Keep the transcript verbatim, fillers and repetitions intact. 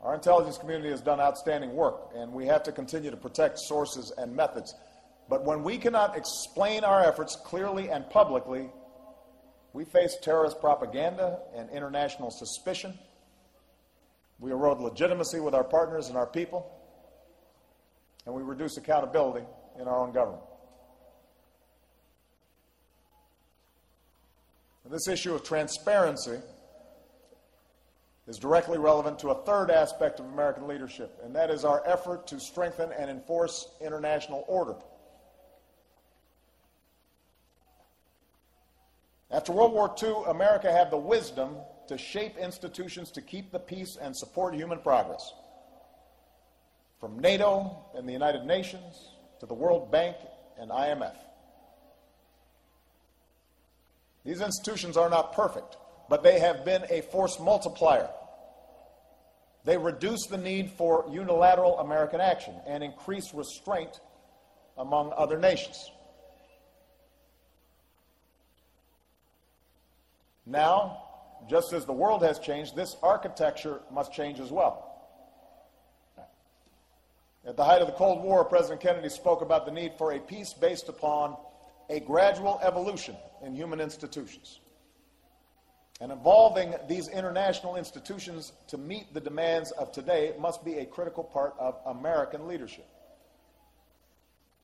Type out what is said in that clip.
Our intelligence community has done outstanding work, and we have to continue to protect sources and methods. But when we cannot explain our efforts clearly and publicly, we face terrorist propaganda and international suspicion. We erode legitimacy with our partners and our people, and we reduce accountability in our own government. And this issue of transparency is directly relevant to a third aspect of American leadership, and that is our effort to strengthen and enforce international order. After World War Two, America had the wisdom to shape institutions to keep the peace and support human progress. From NATO and the United Nations to the World Bank and I M F. These institutions are not perfect, but they have been a force multiplier. They reduce the need for unilateral American action and increase restraint among other nations. Now, just as the world has changed, this architecture must change as well. At the height of the Cold War, President Kennedy spoke about the need for a peace based upon a gradual evolution in human institutions. And evolving these international institutions to meet the demands of today must be a critical part of American leadership.